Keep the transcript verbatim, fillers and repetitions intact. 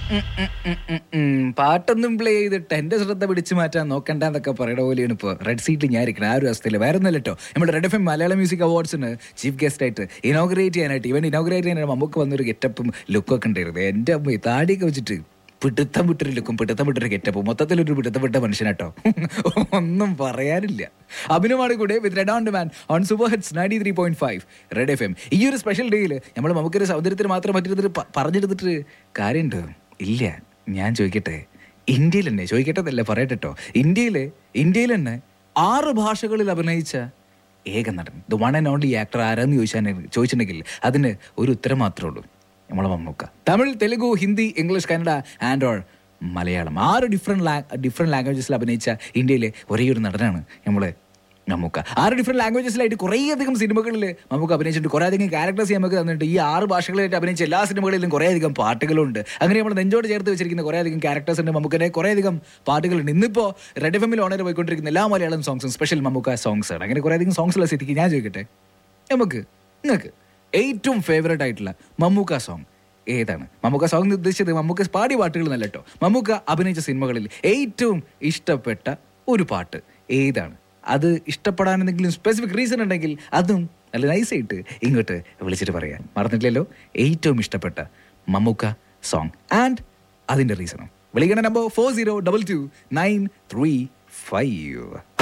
ഉം, ഉം, ഉം, ഉം, ഉം. പാട്ടൊന്നും പ്ലേ ചെയ്തിട്ട് എന്റെ ശ്രദ്ധ പിടിച്ചു മാറ്റാൻ നോക്കണ്ടെന്നൊക്കെ പറയണ പോലെയാണ് ഇപ്പോൾ റെഡ് സീറ്റിൽ ഞാൻ ഇരിക്കണം. ആ ഒരു അവസ്ഥയിൽ വേറെ ഒന്നല്ല കേട്ടോ. നമ്മുടെ red F M Malayalam music അവാർഡ്സിന് ചീഫ് ഗസ്റ്റ് ആയിട്ട് ഇനോഗ്രേറ്റ് ചെയ്യാനായിട്ട് ഇവൻ ഇനോഗ്രേറ്റ് ചെയ്യാനായിട്ട് നമുക്ക് വന്നൊരു ഗെറ്റപ്പും ലുക്കും ഒക്കെ ഉണ്ടായിരുന്നു. എൻ്റെ അമ്മ താടിയൊക്കെ വെച്ചിട്ട് പിടുത്തം വിട്ടൊരു ലുക്കും പിടുത്തം വിട്ടൊരു ഗെറ്റപ്പും മൊത്തത്തിലൊരു പിടുത്തം വിട്ട മനുഷ്യനാട്ടോ. ഒന്നും പറയാനില്ല. അഭിനവാണ് കൂടെ with red on demand on super hits ninety three point five red F M. ഈ ഒരു സ്പെഷ്യൽ ഡേയിൽ നമ്മൾ നമുക്കൊരു സൗന്ദര്യത്തിന് മാത്രം പറ്റിയിരുന്നിട്ട് പറഞ്ഞെടുത്തിട്ട് കാര്യമുണ്ട് ഇല്ല. ഞാൻ ചോദിക്കട്ടെ, ഇന്ത്യയിൽ തന്നെ ചോദിക്കട്ടെ എന്നല്ല പറയട്ടെ കേട്ടോ, ഇന്ത്യയിൽ ഇന്ത്യയിൽ തന്നെ ആറ് ഭാഷകളിൽ അഭിനയിച്ച ഏക നടൻ, the one and only actor ആരാന്ന് ചോദിച്ചാൽ ചോദിച്ചിട്ടുണ്ടെങ്കിൽ അതിന് ഒരു ഉത്തരം മാത്രമേ ഉള്ളൂ, നമ്മളെ Mammukka. Tamil, Telugu, Hindi, English, Kannada and all Malayalam, ആറ് ഡിഫറെൻറ്റ് ലാ ഡിഫറെൻറ്റ് ലാംഗ്വേജസിൽ അഭിനയിച്ച ഇന്ത്യയിലെ ഒരേ ഒരു നടനാണ് നമ്മളെ മമ്മൂക്ക. ആറ് ഡിഫറെൻറ്റ് ലാംഗ്വേജസിലായിട്ട് കുറേയധികം സിനിമകളിൽ നമുക്ക് അഭിനയിച്ചിട്ടുണ്ട്. കുറേ അധികം ക്യാരക്ടേഴ്സ് നമുക്ക് തന്നിട്ടുണ്ട്. ഈ ആറ് ഭാഷകളായിട്ട് അഭിനയിച്ച എല്ലാ സിനിമകളിലും കുറേയധികം പാട്ടുകളുണ്ട്. അങ്ങനെ നമ്മൾ നെഞ്ചോട് ചേർത്ത് വെച്ചിരിക്കുന്ന കുറേയധികം ക്യാരക്ടേഴ്സ് ഉണ്ട്. നമുക്കിനെ കുറേയധികം പാട്ടുകളുണ്ട്. ഇന്നിപ്പോൾ റെഡ് എഫ് എമ്മിൽ ഓണർ പോയിക്കൊണ്ടിരിക്കുന്ന എല്ലാ മലയാളം സോങ്സും സ്പെഷ്യൽ മമ്മൂക്ക സോങ്സ് ആണ്. അങ്ങനെ കുറേയധികം സോങ്സ് ഉള്ള സ്ഥിതിക്ക് ഞാൻ ചോദിക്കട്ടെ, നമുക്ക് നിങ്ങൾക്ക് ഏറ്റവും ഫേവറേറ്റ് ആയിട്ടുള്ള മമ്മൂക്ക സോങ് ഏതാണ്? മമ്മൂക്ക സോങ് ഉദ്ദേശിച്ചത് മമ്മൂക്ക പാടിയ പാട്ടുകൾ എന്നല്ല കേട്ടോ, മമ്മൂക്ക അഭിനയിച്ച സിനിമകളിൽ ഏറ്റവും ഇഷ്ടപ്പെട്ട ഒരു പാട്ട് ഏതാണ്? അത് ഇഷ്ടപ്പെടാൻ എന്തെങ്കിലും സ്പെസിഫിക് റീസൺ ഉണ്ടെങ്കിൽ അതും നല്ല നൈസായിട്ട് ഇങ്ങോട്ട് വിളിച്ചിട്ട് പറയാൻ മറന്നിട്ടില്ലല്ലോ. ഏറ്റവും ഇഷ്ടപ്പെട്ട മമ്മൂക്ക സോങ് ആൻഡ് അതിൻ്റെ റീസണും വിളിക്കേണ്ട number four zero double two nine three five.